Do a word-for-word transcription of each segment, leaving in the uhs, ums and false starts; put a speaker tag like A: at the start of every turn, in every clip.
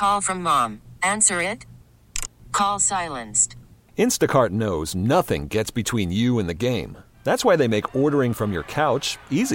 A: Call from mom. Answer it. Call silenced.
B: Instacart knows nothing gets between you and the game. That's why they make ordering from your couch easy.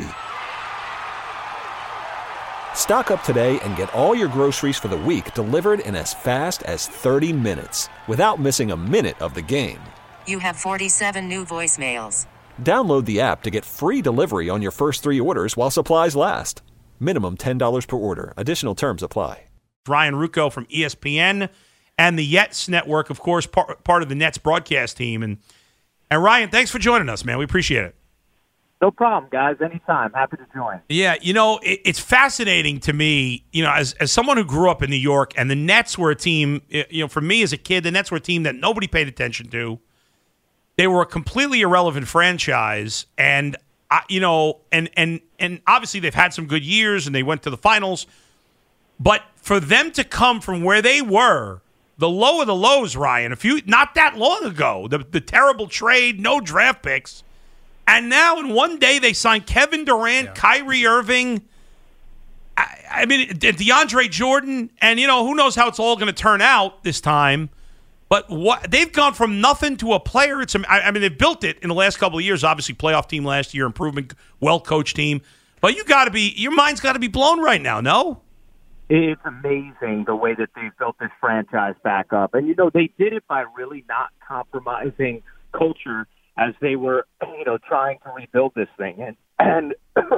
B: Stock up today and get all your groceries for the week delivered in as fast as thirty minutes without missing a minute of the game.
A: You have forty-seven new voicemails.
B: Download the app to get free delivery on your first three orders while supplies last. Minimum ten dollars per order. Additional terms apply.
C: Ryan Ruocco from E S P N and the Yets Network, of course, part, part of the Nets broadcast team. And, and Ryan, thanks for joining us, man. We appreciate it.
D: No problem, guys. Anytime. Happy to join.
C: Yeah, you know, it, it's fascinating to me, you know, as as someone who grew up in New York, and the Nets were a team, you know, for me as a kid, the Nets were a team that nobody paid attention to. They were a completely irrelevant franchise, and, uh, you know, and, and, and obviously they've had some good years, and they went to the finals. But for them to come from where they were, the low of the lows, Ryan, a few not that long ago, the, the terrible trade, no draft picks, and now in one day they signed Kevin Durant, yeah. Kyrie Irving, I, I mean, DeAndre Jordan, and, you know, who knows how it's all going to turn out this time. But what they've gone from nothing to a player. It's I, I mean, they've built it in the last couple of years. Obviously, playoff team last year, improvement, well-coached team. But you got to be, your mind's got to be blown right now, no?
D: It's amazing the way that they've built this franchise back up. And, you know, they did it by really not compromising culture as they were, you know, trying to rebuild this thing. And, and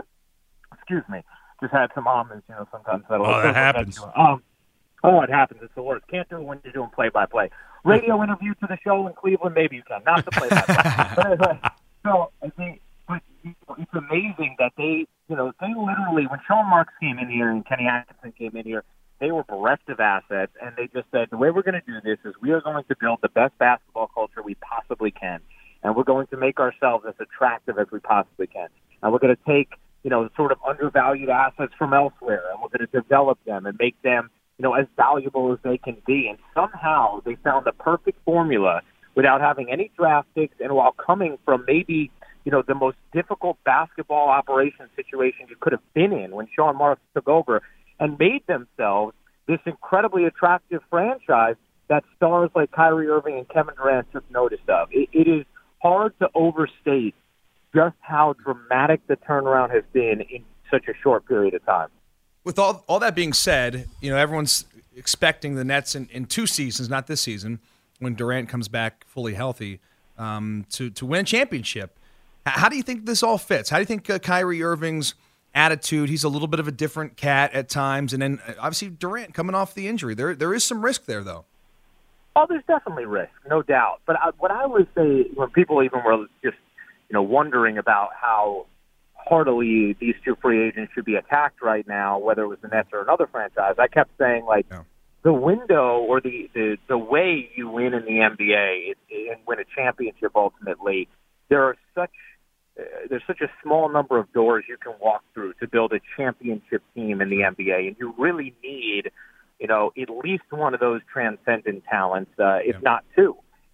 D: excuse me, just had some almonds, you know, sometimes that'll
C: Oh, that happens.
D: Um, oh, it happens. It's the worst. Can't do it when you're doing play-by-play. Radio interview to the show in Cleveland, maybe you can. Not the play-by-play. but anyway, so, I think, but it's amazing that they, you know, they literally, when Sean Marks came in here and Kenny Atkinson came in here, they were bereft of assets, and they just said, the way we're going to do this is we are going to build the best basketball culture we possibly can, and we're going to make ourselves as attractive as we possibly can. And we're going to take, you know, sort of undervalued assets from elsewhere, and we're going to develop them and make them, you know, as valuable as they can be. And somehow they found the perfect formula without having any draft picks, and while coming from maybe, you know, the most difficult basketball operation situation you could have been in when Sean Marks took over, and made themselves this incredibly attractive franchise that stars like Kyrie Irving and Kevin Durant took notice of. It, it is hard to overstate just how dramatic the turnaround has been in such a short period of time.
E: With all all that being said, you know, everyone's expecting the Nets in, in two seasons, not this season, when Durant comes back fully healthy, um, to, to win a championship. How do you think this all fits? How do you think uh, Kyrie Irving's attitude? He's a little bit of a different cat at times, and then uh, obviously Durant coming off the injury. There, there is some risk there, though.
D: Oh, there's definitely risk, no doubt. But I, what I would say, when people even were just, you know, wondering about how heartily these two free agents should be attacked right now, whether it was the Nets or another franchise, I kept saying, like, yeah. the window or the, the, the way you win in the N B A it, and win a championship ultimately, there are such uh, there's such a small number of doors you can walk through to build a championship team in the N B A, and you really need, you know, at least one of those transcendent talents, uh, if yeah. not two.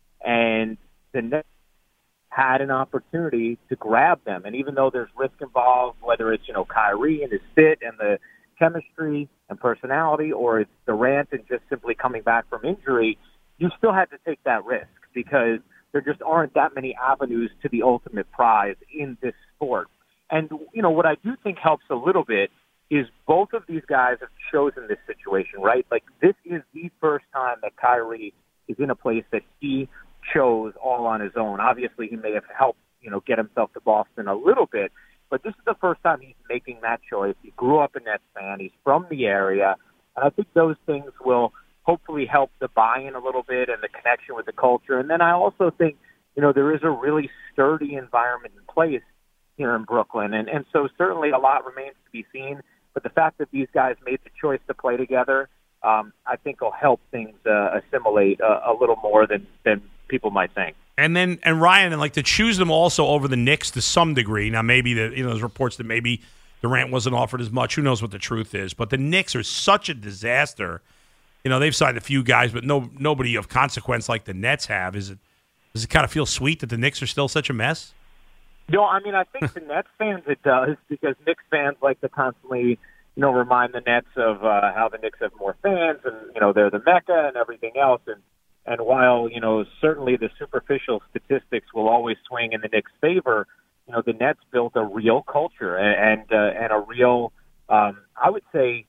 D: And the Nets had an opportunity to grab them. And even though there's risk involved, whether it's, you know, Kyrie and his fit and the chemistry and personality, or it's Durant and just simply coming back from injury, you still had to take that risk because there just aren't that many avenues to the ultimate prize in this sport. And, you know, what I do think helps a little bit is both of these guys have chosen this situation, right? Like, this is the first time that Kyrie is in a place that he chose all on his own. Obviously, he may have helped, you know, get himself to Boston a little bit, but this is the first time he's making that choice. He grew up a Nets fan. He's from the area, and I think those things will hopefully help the buy-in a little bit and the connection with the culture. And then I also think, you know, there is a really sturdy environment in place here in Brooklyn, and, and so certainly a lot remains to be seen, but the fact that these guys made the choice to play together, um, I think will help things uh, assimilate a, a little more than, than people might think.
C: And then, and Ryan, and like to choose them also over the Knicks to some degree. Now, maybe the, you know, there's reports that maybe Durant wasn't offered as much. Who knows what the truth is? But the Knicks are such a disaster. You know, they've signed a few guys, but no nobody of consequence like the Nets have. Is it? Does it kind of feel sweet that the Knicks are still such a mess?
D: No, I mean, I think the Nets fans it does, because Knicks fans like to constantly, you know, remind the Nets of uh, how the Knicks have more fans and, you know, they're the Mecca and everything else. And, and while, you know, certainly the superficial statistics will always swing in the Knicks' favor, you know, the Nets built a real culture and, and, uh, and a real, um, I would say,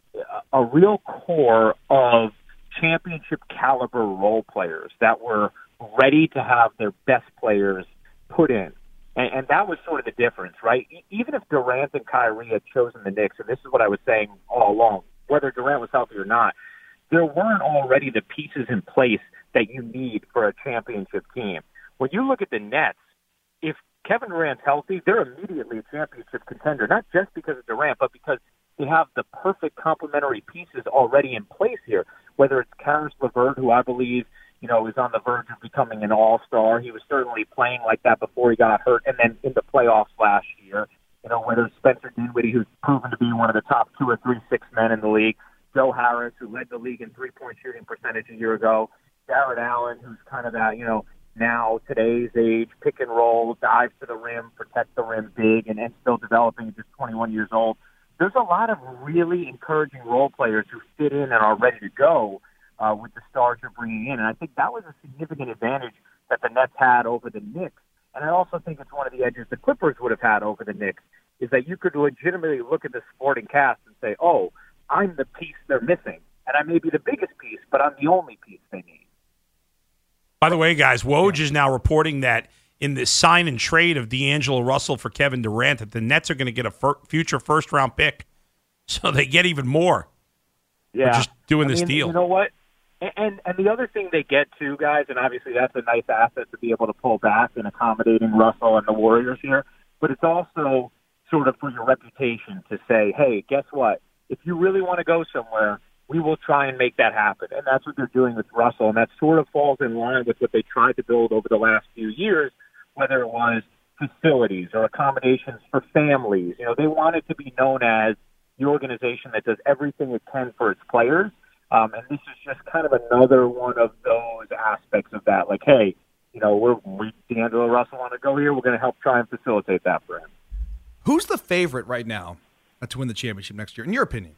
D: a real core of championship caliber role players that were ready to have their best players put in. And, and that was sort of the difference, right? Even if Durant and Kyrie had chosen the Knicks, and this is what I was saying all along, whether Durant was healthy or not, there weren't already the pieces in place that you need for a championship team. When you look at the Nets, if Kevin Durant's healthy, they're immediately a championship contender, not just because of Durant, but because they have the perfect complementary pieces already in place here, whether it's Karis LeVert, who I believe, you know, is on the verge of becoming an all-star. He was certainly playing like that before he got hurt, and then in the playoffs last year. You know, whether it's Spencer Dinwiddie, who's proven to be one of the top two or three six men in the league, Joe Harris, who led the league in three-point shooting percentage a year ago, Jarrett Allen, who's kind of that, you know, now today's age, pick and roll, dive to the rim, protect the rim big, and, and still developing at just twenty-one years old. There's a lot of really encouraging role players who fit in and are ready to go uh, with the stars you're bringing in. And I think that was a significant advantage that the Nets had over the Knicks. And I also think it's one of the edges the Clippers would have had over the Knicks, is that you could legitimately look at the supporting cast and say, oh, I'm the piece they're missing. And I may be the biggest piece, but I'm the only piece they need.
C: By the way, guys, Woj is now reporting that in the sign and trade of D'Angelo Russell for Kevin Durant, that the Nets are going to get a fir- future first-round pick. So they get even more.
D: Yeah.
C: For just doing
D: I
C: this
D: mean,
C: deal.
D: You know what? And and the other thing they get too, guys, and obviously that's a nice asset to be able to pull back in accommodating Russell and the Warriors here, but it's also sort of for your reputation to say, hey, guess what? If you really want to go somewhere, we will try and make that happen. And that's what they're doing with Russell, and that sort of falls in line with what they tried to build over the last few years, whether it was facilities or accommodations for families. You know, they wanted to be known as the organization that does everything it can for its players. Um, and this is just kind of another one of those aspects of that. Like, hey, you know, we're, we, D'Angelo Russell want to go here. We're going to help try and facilitate that for him.
E: Who's the favorite right now to win the championship next year, in your opinion?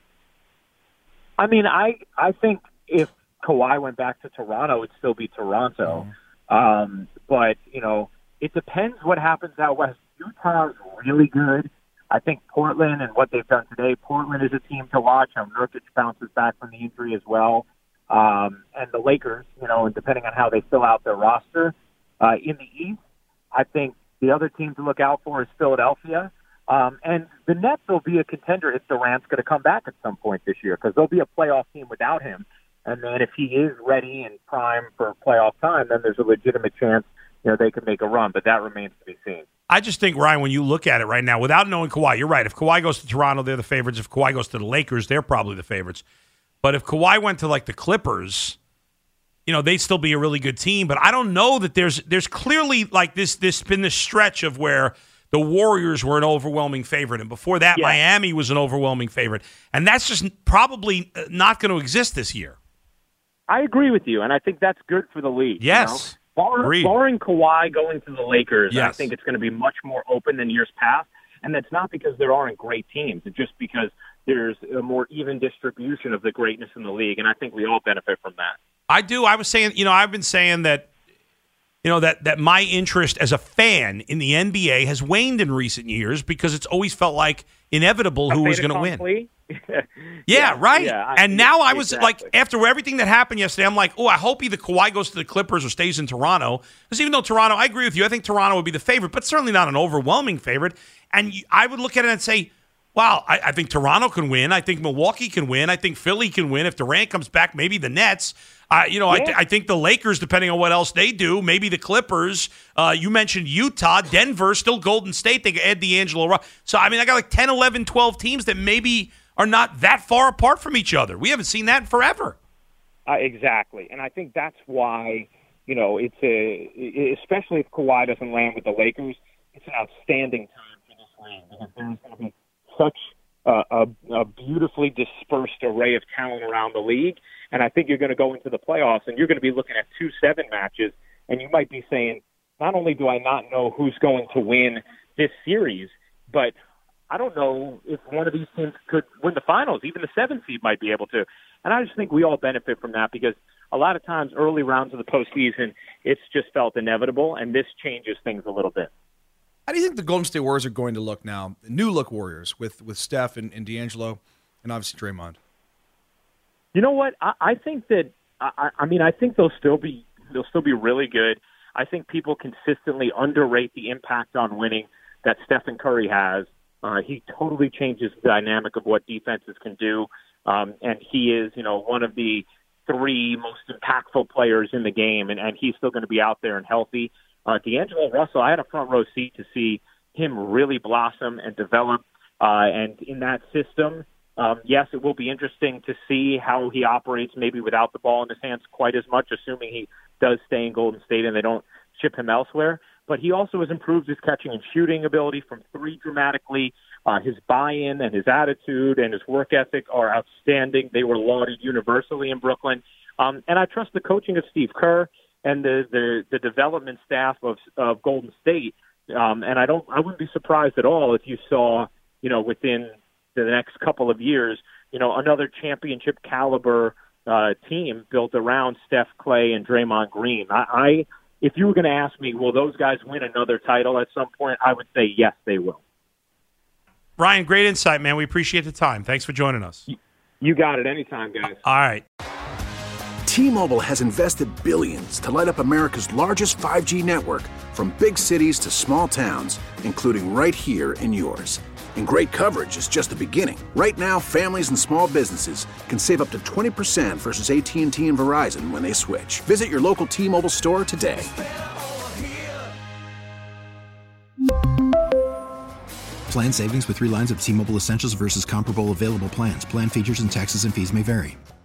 D: I mean, I, I think if Kawhi went back to Toronto, it'd still be Toronto. Mm. Um, but, you know, it depends what happens out west. Utah's really good. I think Portland and what they've done today, Portland is a team to watch. How Nurkic bounces back from the injury as well. Um, and the Lakers, you know, and depending on how they fill out their roster. Uh, in the East, I think the other team to look out for is Philadelphia. Um, and the Nets will be a contender if Durant's going to come back at some point this year, because they'll be a playoff team without him. And then if he is ready and prime for playoff time, then there's a legitimate chance, you know, they could make a run. But that remains to be seen.
C: I just think, Ryan, when you look at it right now, without knowing Kawhi, you're right. If Kawhi goes to Toronto, they're the favorites. If Kawhi goes to the Lakers, they're probably the favorites. But if Kawhi went to, like, the Clippers, you know, they'd still be a really good team. But I don't know that there's there's clearly, like, this this been this stretch of where the Warriors were an overwhelming favorite. And before that, yeah. Miami was an overwhelming favorite. And that's just probably not going to exist this year.
D: I agree with you, and I think that's good for the league.
C: Yes.
D: You know? Bar, barring Kawhi going to the Lakers,
C: yes.
D: I think it's going to be much more open than years past. And that's not because there aren't great teams. It's just because there's a more even distribution of the greatness in the league, and I think we all benefit from that.
C: I do. I was saying, you know, I've been saying that, you know, that, that my interest as a fan in the N B A has waned in recent years because it's always felt like inevitable who was going to win.
D: yeah,
C: yeah, right.
D: Yeah, I,
C: and now I was
D: exactly.
C: like, after everything that happened yesterday, I'm like, oh, I hope either Kawhi goes to the Clippers or stays in Toronto. Because even though Toronto, I agree with you, I think Toronto would be the favorite, but certainly not an overwhelming favorite. And I would look at it and say, wow, I, I think Toronto can win. I think Milwaukee can win. I think Philly can win. If Durant comes back, maybe the Nets. Uh, you know, yeah. I, th- I think the Lakers, depending on what else they do, maybe the Clippers. Uh, you mentioned Utah, Denver, still Golden State. They could add D'Angelo Russell. So, I mean, I got like ten, eleven, twelve teams that maybe are not that far apart from each other. We haven't seen that in forever.
D: Uh, exactly. And I think that's why, you know, it's a, especially if Kawhi doesn't land with the Lakers, it's an outstanding time for this league because there's going to be such uh, a, a beautifully dispersed array of talent around the league. And I think you're going to go into the playoffs and you're going to be looking at two seven matches, and you might be saying, not only do I not know who's going to win this series, but I don't know if one of these teams could win the finals. Even the seventh seed might be able to. And I just think we all benefit from that because a lot of times early rounds of the postseason, it's just felt inevitable, and this changes things a little bit.
E: How do you think the Golden State Warriors are going to look now? New look Warriors with, with Steph and, and D'Angelo and obviously Draymond.
D: You know what? I, I think that I, I mean I think they'll still be they'll still be really good. I think people consistently underrate the impact on winning that Stephen Curry has. Uh, he totally changes the dynamic of what defenses can do, um, and he is, you know, one of the three most impactful players in the game, and, and he's still going to be out there and healthy. Uh, D'Angelo Russell, I had a front row seat to see him really blossom and develop, uh, and in that system, um, yes, it will be interesting to see how he operates maybe without the ball in his hands quite as much, assuming he does stay in Golden State and they don't ship him elsewhere. But he also has improved his catching and shooting ability from three dramatically. Uh, his buy-in and his attitude and his work ethic are outstanding. They were lauded universally in Brooklyn. Um, and I trust the coaching of Steve Kerr and the, the, the development staff of, of Golden State. Um, and I don't, I wouldn't be surprised at all if you saw, you know, within the next couple of years, you know, another championship caliber uh, team built around Steph, Clay, and Draymond Green. I, I If you were going to ask me, will those guys win another title at some point, I would say yes, they will.
C: Ryan, great insight, man. We appreciate the time. Thanks for joining us.
D: You got it. Anytime, guys.
C: All right.
F: T-Mobile has invested billions to light up America's largest five G network, from big cities to small towns, including right here in yours. And great coverage is just the beginning. Right now, families and small businesses can save up to twenty percent versus A T and T and Verizon when they switch. Visit your local T-Mobile store today.
G: Plan savings with three lines of T-Mobile Essentials versus comparable available plans. Plan features and taxes and fees may vary.